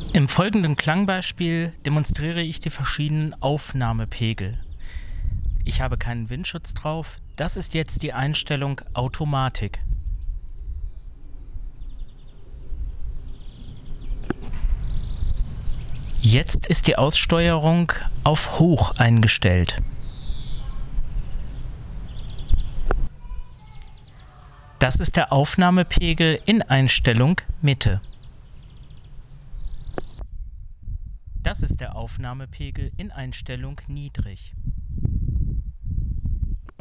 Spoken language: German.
Im folgenden Klangbeispiel demonstriere ich die verschiedenen Aufnahmepegel. Ich habe keinen Windschutz drauf. Das ist jetzt die Einstellung Automatik. Jetzt ist die Aussteuerung auf Hoch eingestellt. Das ist der Aufnahmepegel in Einstellung Mitte. Das ist der Aufnahmepegel in Einstellung niedrig.